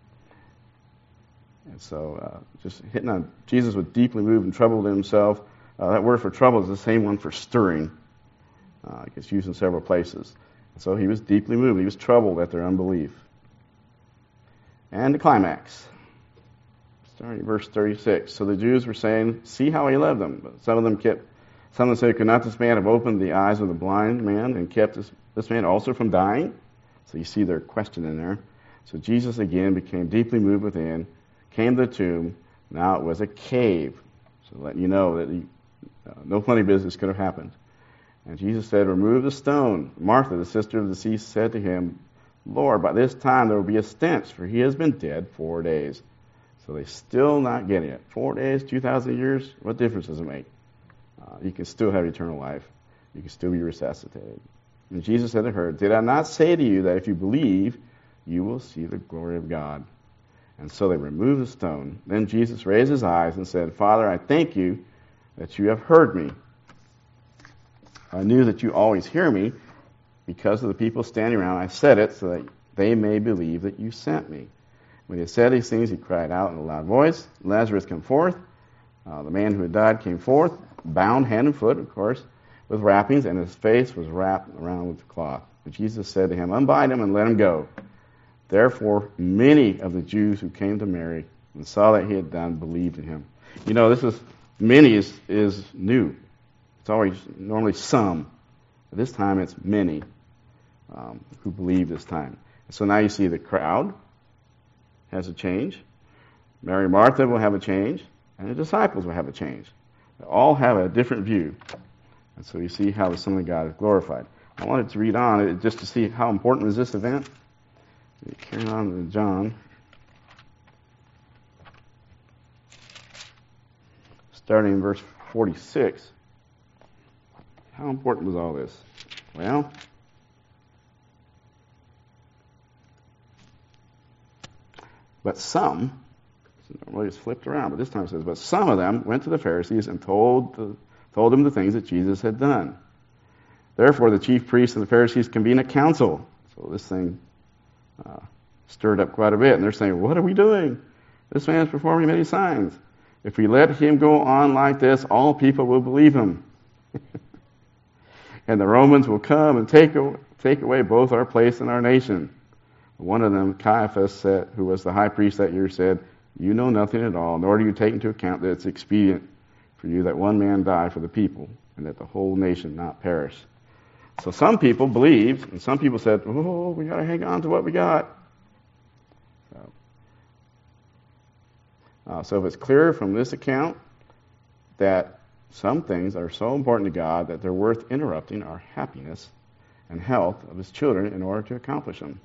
And so uh, just hitting on Jesus was deeply moved and troubled in himself. Uh, that word for trouble is the same one for stirring. Uh, it gets used in several places. And so he was deeply moved. He was troubled at their unbelief. And the climax. Starting verse thirty-six. So the Jews were saying, see how he loved them. But some of them kept, some of them said, could not this man have opened the eyes of the blind man and kept this, this man also from dying? So you see their question in there. So Jesus again became deeply moved within, came to the tomb. Now it was a cave. So letting you know that he, uh, no funny business could have happened. And Jesus said, remove the stone. Martha, the sister of the deceased, said to him, Lord, by this time there will be a stench, for he has been dead four days. So they're still not getting it. Four days, two thousand years, what difference does it make? Uh, you can still have eternal life. You can still be resuscitated. And Jesus said to her, did I not say to you that if you believe, you will see the glory of God? And so they removed the stone. Then Jesus raised his eyes and said, Father, I thank you that you have heard me. I knew that you always hear me. Because of the people standing around, I said it so that they may believe that you sent me. When he had said these things, he cried out in a loud voice, Lazarus, come forth. Uh, the man who had died came forth, bound hand and foot, of course, with wrappings, and his face was wrapped around with cloth. But Jesus said to him, unbind him and let him go. Therefore, many of the Jews who came to Mary and saw that he had done believed in him. You know, this is, many is, is new. It's always normally some. But this time it's many um, who believe this time. So now you see the crowd has a change. Mary and Martha will have a change. And the disciples will have a change. They all have a different view. And so you see how the Son of God is glorified. I wanted to read on just to see how important is this event. Carry on to John. Starting in verse forty-six. How important was all this? Well, but some, normally it's flipped around, but this time it says, but some of them went to the Pharisees and told the, told them the things that Jesus had done. Therefore, the chief priests and the Pharisees convened a council. So this thing uh, stirred up quite a bit, and they're saying, what are we doing? This man is performing many signs. If we let him go on like this, all people will believe him. And the Romans will come and take, take away both our place and our nation. One of them, Caiaphas, said, who was the high priest that year, said, you know nothing at all, nor do you take into account that it's expedient for you that one man die for the people, and that the whole nation not perish. So some people believed, and some people said, oh, we got to hang on to what we got. So, uh, so if it's clear from this account that some things are so important to God that they're worth interrupting our happiness and health of his children in order to accomplish them.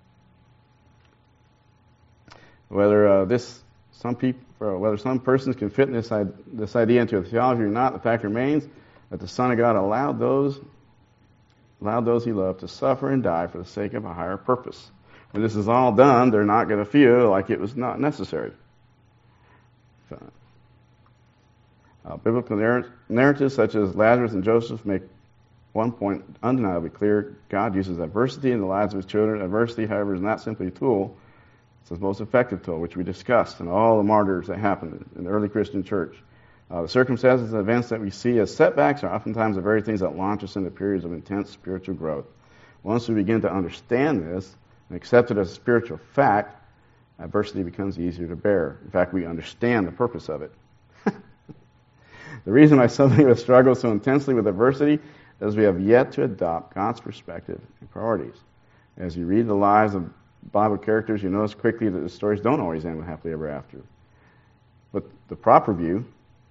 Whether uh, this some people, or whether some persons can fit this this idea into a theology or not, the fact remains that the Son of God allowed those allowed those he loved to suffer and die for the sake of a higher purpose. When this is all done, they're not going to feel like it was not necessary. So, Uh, biblical narr- narratives such as Lazarus and Joseph make one point undeniably clear. God uses adversity in the lives of his children. Adversity, however, is not simply a tool. It's his most effective tool, which we discussed in all the martyrs that happened in the early Christian church. Uh, the circumstances and events that we see as setbacks are oftentimes the very things that launch us into periods of intense spiritual growth. Once we begin to understand this and accept it as a spiritual fact, adversity becomes easier to bear. In fact, we understand the purpose of it. The reason why some of us struggle so intensely with adversity is we have yet to adopt God's perspective and priorities. As you read the lives of Bible characters, you notice quickly that the stories don't always end with happily ever after. But the proper view,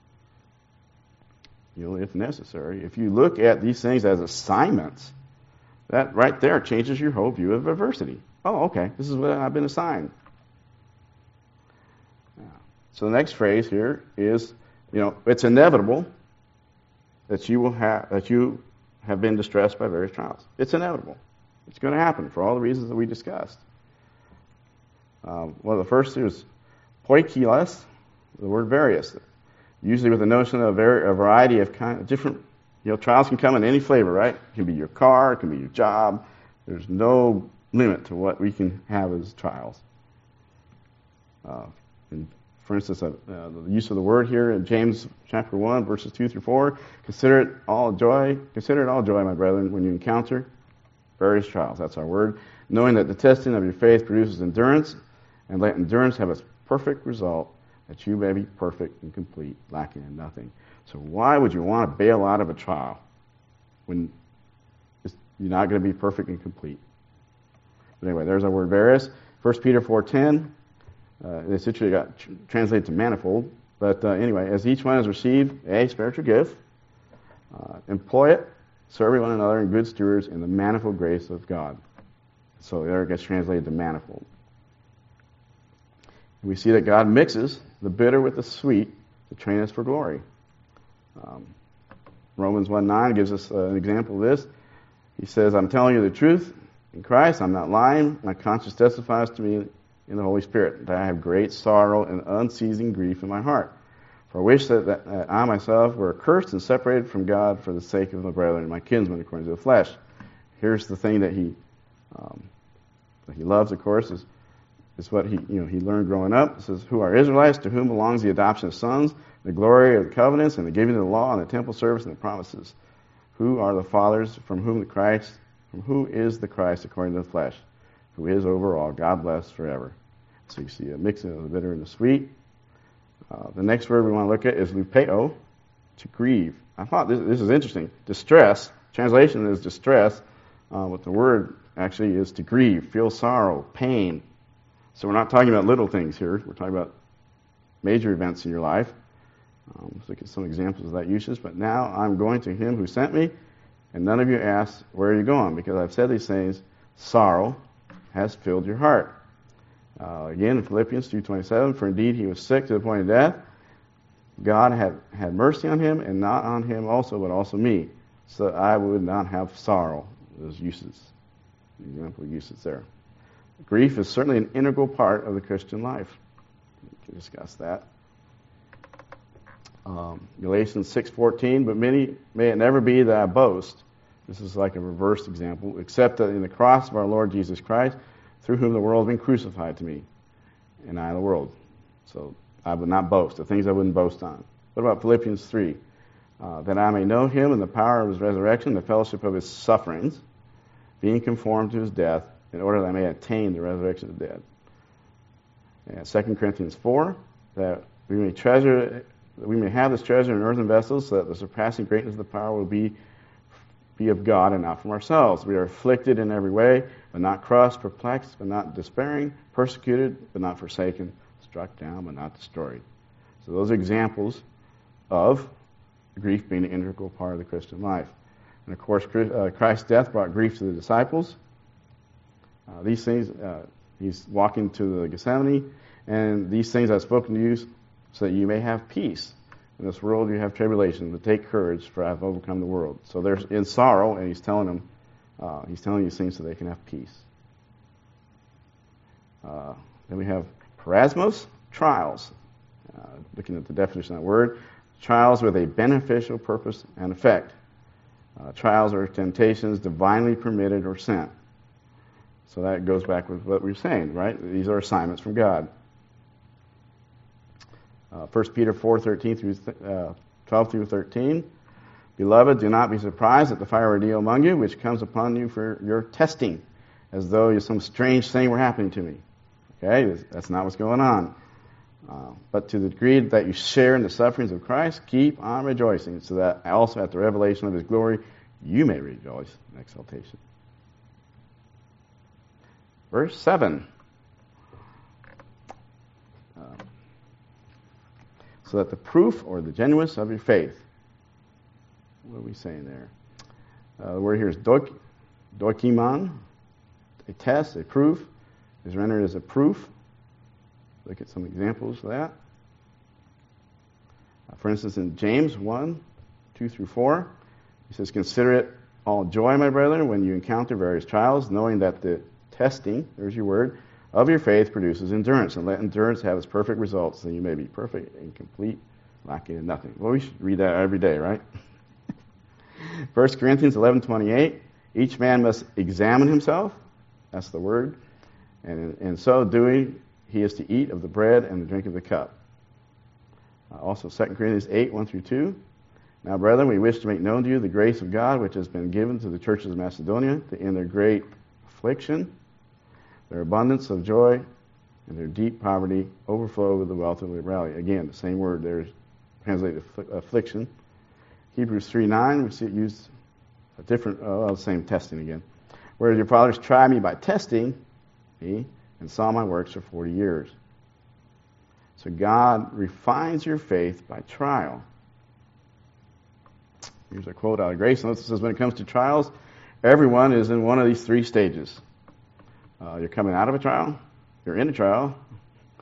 you know, if necessary, if you look at these things as assignments, that right there changes your whole view of adversity. Oh, okay, this is what I've been assigned. So the next phrase here is, you know, it's inevitable that you will have that you have been distressed by various trials. It's inevitable. It's going to happen for all the reasons that we discussed. Um, one of the first is poikilos, the word various, usually with the notion of a variety of kind of different. You know, trials can come in any flavor, right? It can be your car, it can be your job. There's no limit to what we can have as trials. Uh, and For instance, uh, uh, the use of the word here in James chapter one, verses two through four, consider it all joy, consider it all joy, my brethren, when you encounter various trials. That's our word. Knowing that the testing of your faith produces endurance, and let endurance have its perfect result, that you may be perfect and complete, lacking in nothing. So why would you want to bail out of a trial when you're not going to be perfect and complete? But anyway, there's our word various. First Peter four ten. Uh, it's literally got tr- translated to manifold. But uh, anyway, as each one has received a spiritual gift, uh, employ it, serving one another in good stewards in the manifold grace of God. So there it gets translated to manifold. We see that God mixes the bitter with the sweet to train us for glory. Um, Romans one nine gives us uh, an example of this. He says, I'm telling you the truth in Christ. I'm not lying. My conscience testifies to me in the Holy Spirit that I have great sorrow and unceasing grief in my heart. For I wish that, that, that I myself were accursed and separated from God for the sake of my brethren and my kinsmen according to the flesh. Here's the thing that he um, that he loves, of course, is is what he you know he learned growing up. It says, who are Israelites, to whom belongs the adoption of sons, the glory of the covenants, and the giving of the law, and the temple service, and the promises. Who are the fathers from whom the Christ, from who is the Christ according to the flesh, who is over all, God bless forever. So you see a mixing of the bitter and the sweet. Uh, the next word we want to look at is lupeo, to grieve. I thought this, this is interesting. Distress, translation is distress, uh, but the word actually is to grieve, feel sorrow, pain. So we're not talking about little things here. We're talking about major events in your life. Um, let's look at some examples of that usage. But now I'm going to him who sent me, and none of you ask, where are you going? Because I've said these things, sorrow has filled your heart. Uh, again, in Philippians two twenty-seven, for indeed he was sick to the point of death. God had, had mercy on him, and not on him also, but also me, so that I would not have sorrow. Those uses, example uses there. Grief is certainly an integral part of the Christian life. We can discuss that. Um, Galatians six fourteen, but many may it never be that I boast. This is like a reversed example, except that in the cross of our Lord Jesus Christ, through whom the world has been crucified to me, and I the world. So I would not boast, the things I wouldn't boast on. What about Philippians three? Uh, that I may know him and the power of his resurrection, the fellowship of his sufferings, being conformed to his death, in order that I may attain the resurrection of the dead. And Second Corinthians four, that we may treasure, that we may have this treasure in earthen vessels, so that the surpassing greatness of the power will be be of God and not from ourselves. We are afflicted in every way, but not crushed, perplexed, but not despairing, persecuted, but not forsaken, struck down, but not destroyed. So those are examples of grief being an integral part of the Christian life. And of course, Christ's death brought grief to the disciples. Uh, these things, uh, he's walking to the Gethsemane, and these things I've spoken to you so that you may have peace. In this world you have tribulation, but take courage, for I have overcome the world. So they're in sorrow, and he's telling them, uh, he's telling these things so they can have peace. Uh, then we have parasmos, trials. Uh, looking at the definition of that word, trials with a beneficial purpose and effect. Uh, trials are temptations divinely permitted or sent. So that goes back with what we were saying, right? These are assignments from God. Uh, First Peter four thirteen through uh, twelve through thirteen. Beloved, do not be surprised at the fire ordeal among you, which comes upon you for your testing, as though some strange thing were happening to me. Okay, that's not what's going on. Uh, but to the degree that you share in the sufferings of Christ, keep on rejoicing, so that also at the revelation of his glory you may rejoice in exaltation. Verse seven. Uh, so that the proof or the genuineness of your faith. What are we saying there? Uh, the word here is doik, doikimon, a test, a proof, is rendered as a proof. Look at some examples of that. Uh, for instance, in James one, two through four, he says, consider it all joy, my brethren, when you encounter various trials, knowing that the testing, there's your word, of your faith produces endurance, and let endurance have its perfect results, so you may be perfect and complete, lacking in nothing. Well, we should read that every day, right? First Corinthians eleven twenty-eight, each man must examine himself, that's the word, and in, in so doing, he is to eat of the bread and the drink of the cup. Uh, also, Second Corinthians eight, one through two, now, brethren, we wish to make known to you the grace of God which has been given to the churches of Macedonia, that in their great affliction, their abundance of joy, and their deep poverty overflow with the wealth of liberality. Again, the same word there is translated affliction. Hebrews three nine, we see it used a different, oh, the same testing again. Whereas your fathers tried me by testing me and saw my works for forty years. So God refines your faith by trial. Here's a quote out of Grace Notes. It says, when it comes to trials, everyone is in one of these three stages. Uh, you're coming out of a trial, you're in a trial,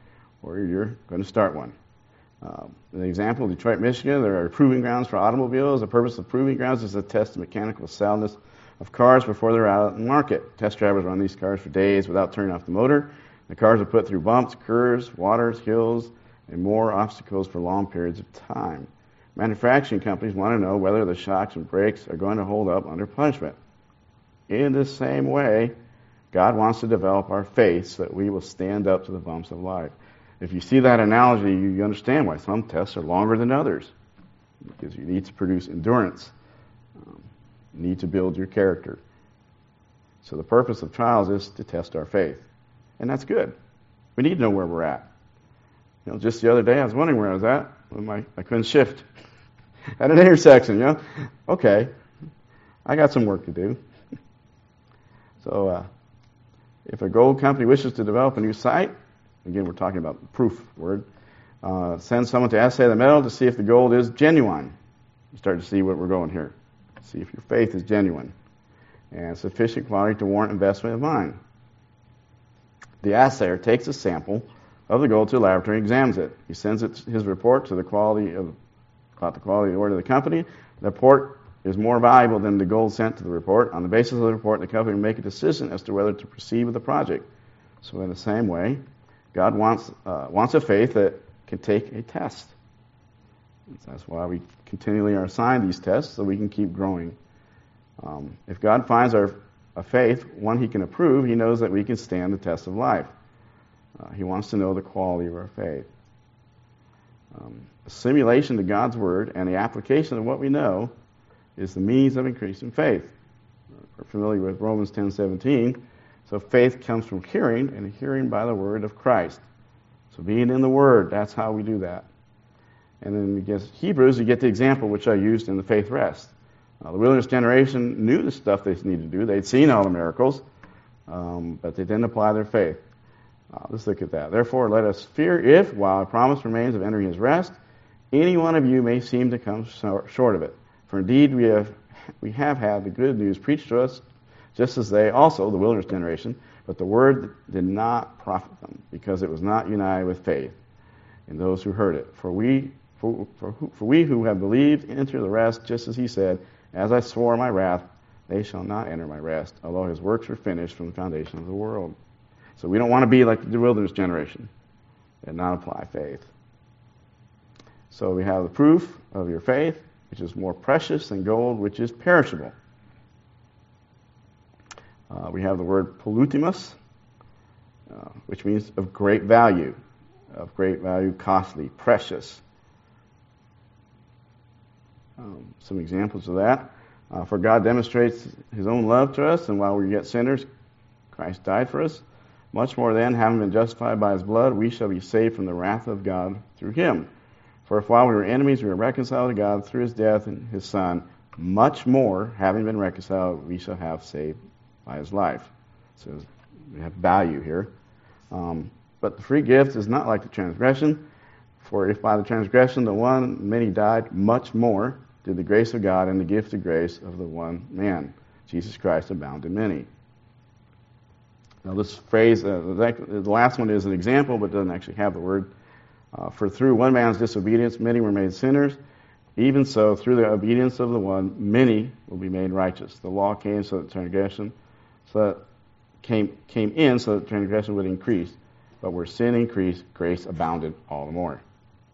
or you're going to start one. Uh, an example, Detroit, Michigan, there are proving grounds for automobiles. The purpose of proving grounds is to test the mechanical soundness of cars before they're out in the market. Test drivers run these cars for days without turning off the motor. The cars are put through bumps, curves, waters, hills, and more obstacles for long periods of time. Manufacturing companies want to know whether the shocks and brakes are going to hold up under punishment. In the same way, God wants to develop our faith so that we will stand up to the bumps of life. If you see that analogy, you understand why some tests are longer than others. Because you need to produce endurance. Um, you need to build your character. So the purpose of trials is to test our faith. And that's good. We need to know where we're at. You know, just the other day I was wondering where I was at when my, I couldn't shift at an intersection, you know. Okay, I got some work to do. So uh, if a gold company wishes to develop a new site, again, we're talking about the proof word. Uh, send someone to assay the metal to see if the gold is genuine. You start to see what we're going here. See if your faith is genuine and sufficient quality to warrant investment of mine. The assayer takes a sample of the gold to a laboratory and examines it. He sends it, his report to the quality of about the quality of the ore to the company. The report is more valuable than the gold sent to the report. On the basis of the report, the company will make a decision as to whether to proceed with the project. So in the same way, God wants uh, wants a faith that can take a test. That's why we continually are assigned these tests, so we can keep growing. Um, if God finds our a faith, one He can approve, He knows that we can stand the test of life. Uh, he wants to know the quality of our faith. Um, assimilation to God's Word and the application of what we know is the means of increasing faith. We're familiar with Romans ten seventeen. So faith comes from hearing, and hearing by the word of Christ. So being in the Word, that's how we do that. And then against Hebrews, you get the example which I used in the faith rest. Uh, the wilderness generation knew the stuff they needed to do. They'd seen all the miracles, um, but they didn't apply their faith. Uh, let's look at that. Therefore, let us fear if, while a promise remains of entering His rest, any one of you may seem to come short of it. For indeed, we have we have had the good news preached to us, just as they also, the wilderness generation, but the word did not profit them, because it was not united with faith in those who heard it. For we, for, for, for we who have believed enter the rest, just as He said, as I swore in my wrath, they shall not enter my rest, although His works were finished from the foundation of the world. So we don't want to be like the wilderness generation and not apply faith. So we have the proof of your faith, which is more precious than gold, which is perishable. Uh, we have the word polutimus, uh, which means of great value, of great value, costly, precious. Um, some examples of that. Uh, for God demonstrates His own love to us, and while we were yet sinners, Christ died for us. Much more then, having been justified by His blood, we shall be saved from the wrath of God through Him. For if while we were enemies, we were reconciled to God through His death and His Son, much more, having been reconciled, we shall have saved by His life. So we have value here. Um, but the free gift is not like the transgression. For if by the transgression the one many died, much more did the grace of God and the gift of grace of the one man, Jesus Christ, abound in many. Now this phrase, uh, the last one is an example, but doesn't actually have the word. Uh, for through one man's disobedience many were made sinners. Even so, through the obedience of the one, many will be made righteous. The law came so that transgression so that came came in so that transgression would increase. But where sin increased, grace abounded all the more.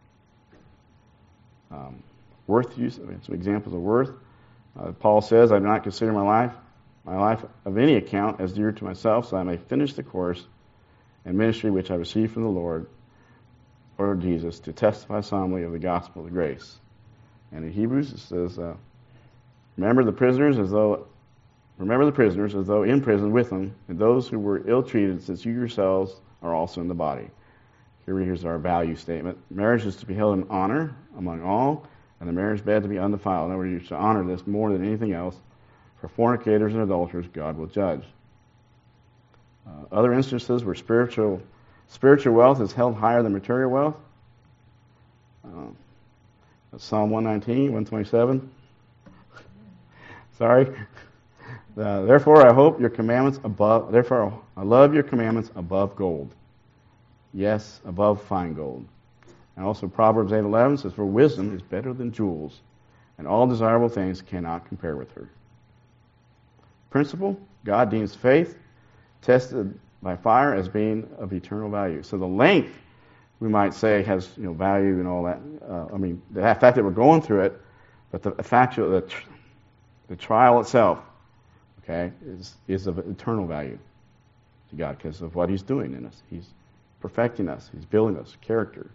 Um, worth use, I mean, some examples of worth. Uh, Paul says, I do not consider my life, my life of any account as dear to myself, so I may finish the course and ministry which I received from the Lord, or Jesus, to testify solemnly of the gospel of grace. And in Hebrews it says, uh, remember the prisoners as though remember the prisoners as though in prison with them, and those who were ill-treated, since you yourselves are also in the body. Here here's our value statement. Marriage is to be held in honor among all, and the marriage bed to be undefiled. In other words, you should honor this more than anything else. For fornicators and adulterers, God will judge. Uh, other instances where spiritual spiritual wealth is held higher than material wealth. Uh, Psalm one nineteen, one twenty-seven. Sorry. Uh, therefore, I hope your commandments above. Therefore, I love your commandments above gold. yes, above fine gold. And also Proverbs eight eleven says, for wisdom is better than jewels, and all desirable things cannot compare with her. Principle, God deems faith tested by fire as being of eternal value. So the length, we might say, has you know value and all that. Uh, I mean, the fact that we're going through it, but the fact of the, tr- the trial itself, okay, is is of eternal value to God because of what He's doing in us. He's perfecting us. He's building us character.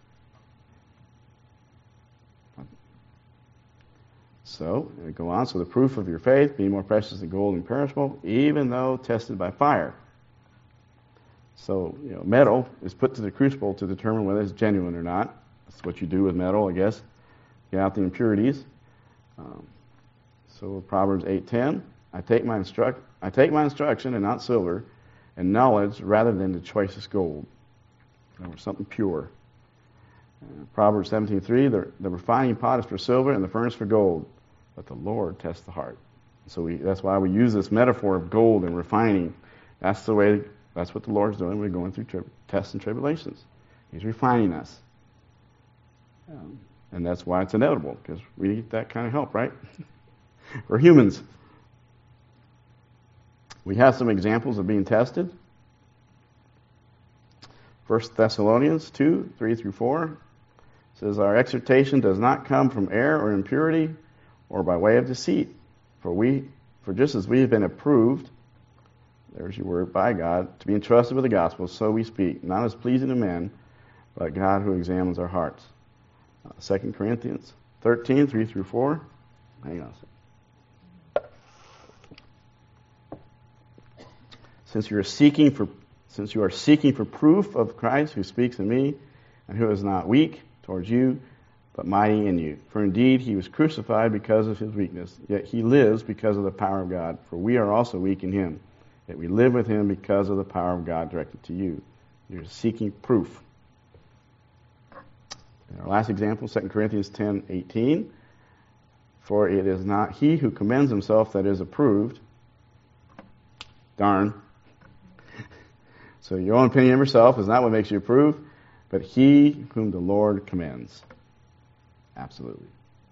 So, we go on. So the proof of your faith, being more precious than gold and perishable, even though tested by fire. So, you know, metal is put to the crucible to determine whether it's genuine or not. That's what you do with metal, I guess. Get out the impurities. Um, so Proverbs eight ten, I take my instruct, I take my instruction and not silver, and knowledge rather than the choicest gold, or something pure. Uh, Proverbs seventeen three, the, the refining pot is for silver and the furnace for gold, but the Lord tests the heart. So we, that's why we use this metaphor of gold and refining. That's the way. That's what the Lord's doing. We're going through tri- tests and tribulations. He's refining us. Um, and that's why it's inevitable, because we need that kind of help, right? We're humans. We have some examples of being tested. First Thessalonians two, three through four says, our exhortation does not come from error or impurity or by way of deceit. For we, for just as we have been approved, there's your word, by God, to be entrusted with the gospel, so we speak, not as pleasing to men, but God who examines our hearts. Uh, Second Corinthians thirteen, three through four. Hang on a second. Since you are seeking for since you are seeking for proof of Christ who speaks in me, and who is not weak towards you, but mighty in you. For indeed he was crucified because of his weakness, yet he lives because of the power of God. For we are also weak in him, yet we live with him because of the power of God directed to you. You're seeking proof. And our last example, Second Corinthians ten eighteen. For it is not he who commends himself that is approved. Darn. So your own opinion of yourself is not what makes you approved, but he whom the Lord commends. Absolutely.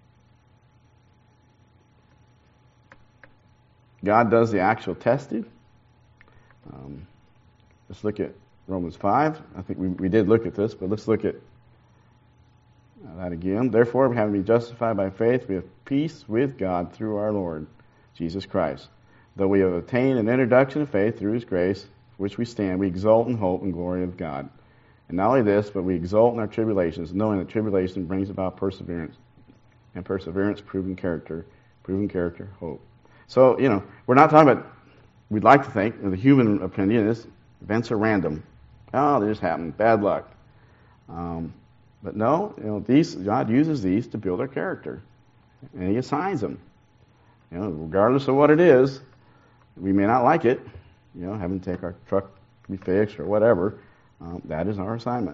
God does the actual testing. Um, let's look at Romans five. I think we, we did look at this, but let's look at that again. Therefore, having been justified by faith, we have peace with God through our Lord Jesus Christ. Though we have attained an introduction of faith through his grace, for which we stand, we exult in hope and glory of God. And not only this, but we exult in our tribulations, knowing that tribulation brings about perseverance, and perseverance, proven character, proven character, hope. So, you know, we're not talking about, we'd like to think, the human opinion is events are random. Oh, they just happen. Bad luck. Um, but no, you know, these God uses these to build our character, and he assigns them. You know, regardless of what it is, we may not like it. You know, having to take our truck to be fixed or whatever. Um, that is our assignment.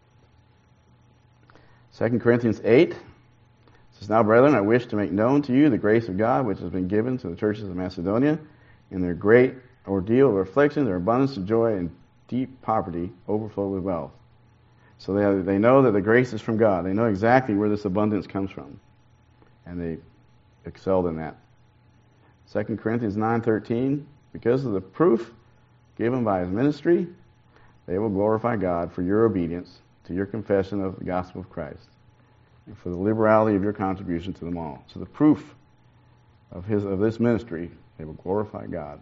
Second Corinthians eight says, now, brethren, I wish to make known to you the grace of God which has been given to the churches of Macedonia. In their great ordeal of affliction, their abundance of joy and deep poverty overflow with wealth. So they, they know that the grace is from God. They know exactly where this abundance comes from. And they excelled in that. Second Corinthians nine thirteen, because of the proof given by his ministry, they will glorify God for your obedience to your confession of the gospel of Christ and for the liberality of your contribution to them all. So the proof of his of this ministry, they will glorify God.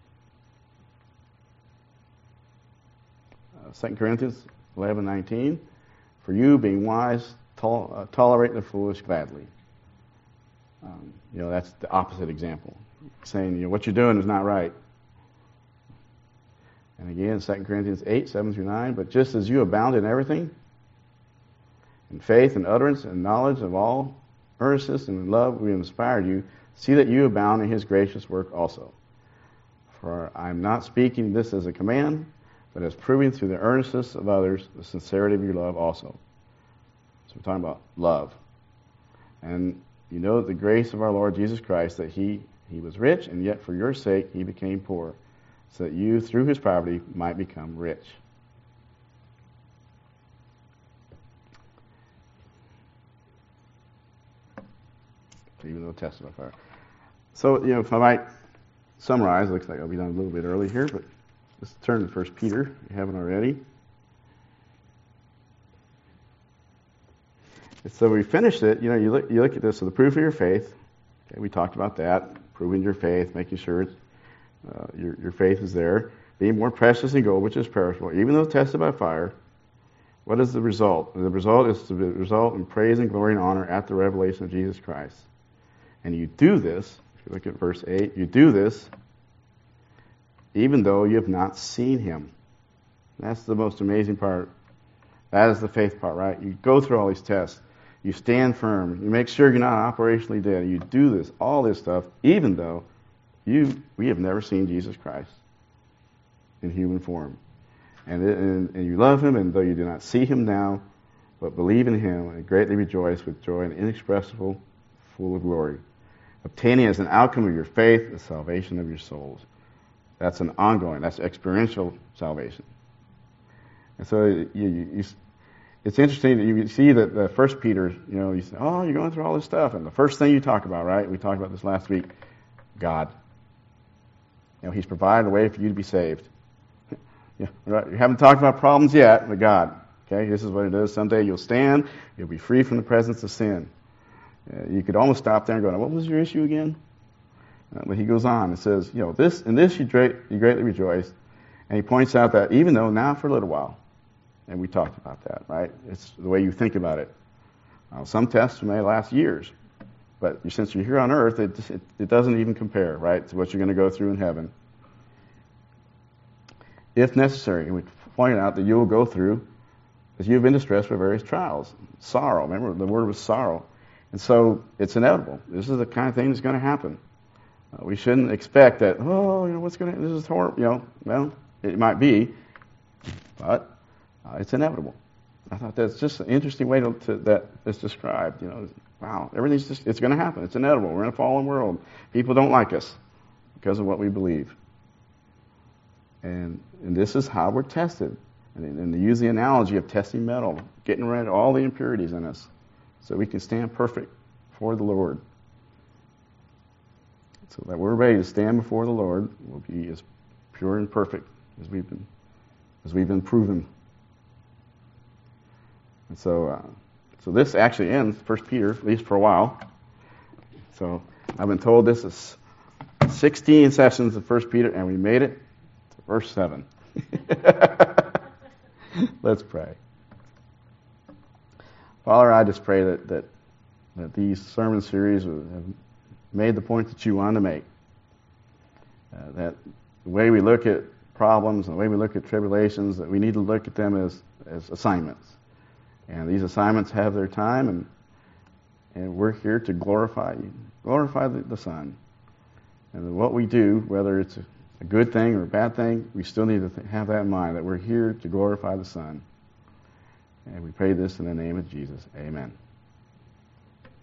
Uh, Second Corinthians eleven nineteen, for you being wise, tol- uh, tolerate the foolish gladly. Um, you know, that's the opposite example. Saying, you know, what you're doing is not right. And again, Second Corinthians eight, seven through nine, but just as you abound in everything, in faith and utterance and knowledge of all earnestness and in love we have inspired you, see that you abound in his gracious work also. For I am not speaking this as a command, but as proving through the earnestness of others the sincerity of your love also. So we're talking about love. And you know the grace of our Lord Jesus Christ, that he, he was rich, and yet for your sake he became poor, so that you, through his poverty, might become rich. even though tested by fire. So, you know, if I might summarize, it looks like I'll be done a little bit early here, but let's turn to First Peter, if you haven't already. So we finished it. You know, you look, you look at this, so the proof of your faith. Okay, we talked about that, proving your faith, making sure it's, uh, your, your faith is there. Being more precious than gold, which is perishable, even though tested by fire. What is the result? The result is to result in praise and glory and honor at the revelation of Jesus Christ. And you do this, if you look at verse eight, you do this even though you have not seen him. That's the most amazing part. That is the faith part, right? You go through all these tests. You stand firm. You make sure you're not operationally dead. You do this, all this stuff, even though you we have never seen Jesus Christ in human form. And, it, and, and you love him, and though you do not see him now, but believe in him and greatly rejoice with joy and inexpressible, full of glory, obtaining as an outcome of your faith the salvation of your souls. That's an ongoing, that's experiential salvation. And so you, you, you, it's interesting that you see that the First Peter, you know, you say, oh, you're going through all this stuff, and the first thing you talk about, right? We talked about this last week, God. You know, he's provided a way for you to be saved. You haven't talked about problems yet, but God. Okay, this is what it is. Someday you'll stand, you'll be free from the presence of sin. Uh, you could almost stop there and go, what was your issue again? Uh, but he goes on and says, you know, this in this you, dra- you greatly rejoice. And he points out that even though now for a little while, and we talked about that, right? It's the way you think about it. Uh, some tests may last years, but since you're here on earth, it, it, it doesn't even compare, right, to what you're going to go through in heaven. If necessary, and we pointed out that you will go through, as you've been distressed by various trials, sorrow. Remember, the word was sorrow. And so it's inevitable. This is the kind of thing that's going to happen. Uh, we shouldn't expect that, oh, you know, what's going to, this is horrible, you know, well, it might be, but uh, it's inevitable. I thought that's just an interesting way to, to that is described. You know, wow, everything's just, it's going to happen. It's inevitable. We're in a fallen world. People don't like us because of what we believe. And and this is how we're tested. And, and they use the analogy of testing metal, getting rid of all the impurities in us so we can stand perfect before the Lord. So that we're ready to stand before the Lord, we'll be as pure and perfect as we've been, as we've been proven. And so, uh, so this actually ends First Peter, at least for a while. So I've been told this is sixteen sessions of First Peter, and we made it to verse seven. Let's pray. Father, I just pray that, that that these sermon series have made the point that you want to make. Uh, that the way we look at problems and the way we look at tribulations, that we need to look at them as, as assignments. And these assignments have their time, and and we're here to glorify you, glorify the, the Son. And what we do, whether it's a, a good thing or a bad thing, we still need to th- have that in mind, that we're here to glorify the Son. And we pray this in the name of Jesus. Amen.